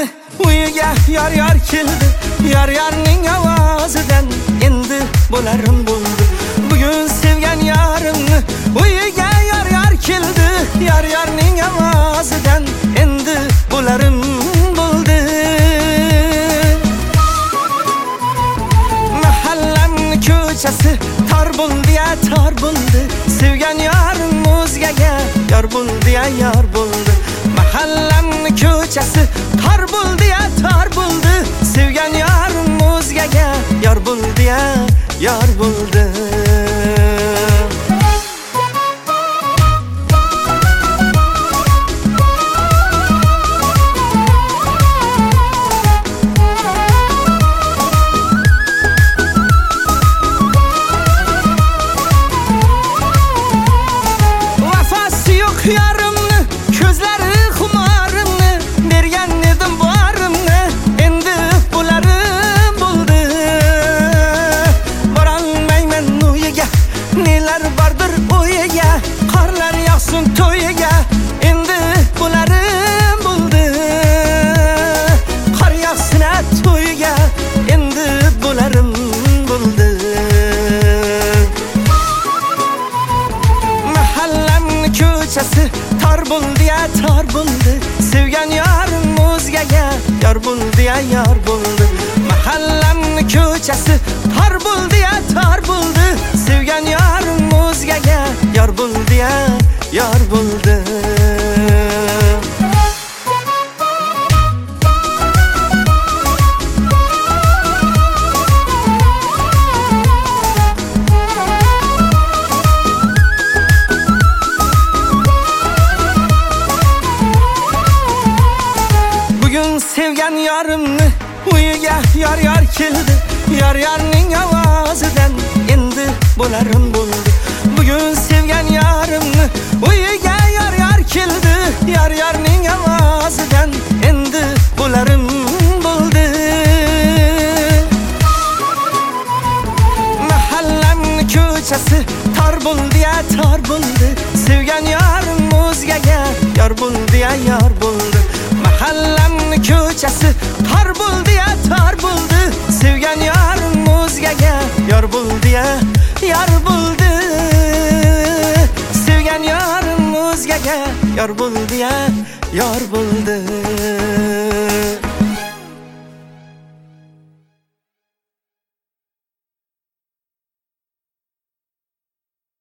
yarimni uyiga yar keldi. Yarning ovozidan endi bo'larim bo'ldi. Bugun sevgan yarimni uyiga yar keldi. Yarning ovozidan endi bo'larim bo'ldi. Mahallamni ko'chasi tor bo'ldi, tor bo'ldi. Sevgan yarim o'zgaga yar bo'ldi, yar bo'ldi. Mahallamni ko'chasi tor bo'ldi, tor bo'ldi. Sevgan yarim o'zgaga yar bo'ldi, yar bo'ldi. Vafasi yo'q yarimni, ko'zlari xumarimni, bergan edim borimni, endi bo'larim bo'ldi. Borolmayman uyiga, nelar bordir o'yiga, qorlar yog'sin to'yiga, endi bo'larim bo'ldi. Qor yog'sin to'yiga, endi bo'larim bo'ldi. Mahallamni ko'chasi tor bo'ldi, tor bo'ldi. Sevgan yarim o'zgaga yar bo'ldi, yar bo'ldi. Mahallamni ko'chasi tor bo'ldi, tor bo'ldi. Sevgan yarim o'zgaga yar bo'ldi, yar bo'ldi. Bugun sevgan yarimni uyiga yar keldi. Yarning ovozidan endi bo'larim bo'ldi. Bugun sevgan yarimni uyiga yar keldi. Yarning ovozidan endi bo'larim bo'ldi. Mahallamni ko'chasi tor bo'ldi, tor bo'ldi. Sevgan yarim o'zgaga yar bo'ldi, yar bo'ldi. Mahallamni ko'chasi tor bo'ldi, tor bo'ldi. Sevgan yarim o'zgaga yar bo'ldi, yar bo'ldi. Sevgan yarim o'zgaga yar bo'ldi, yar bo'ldi.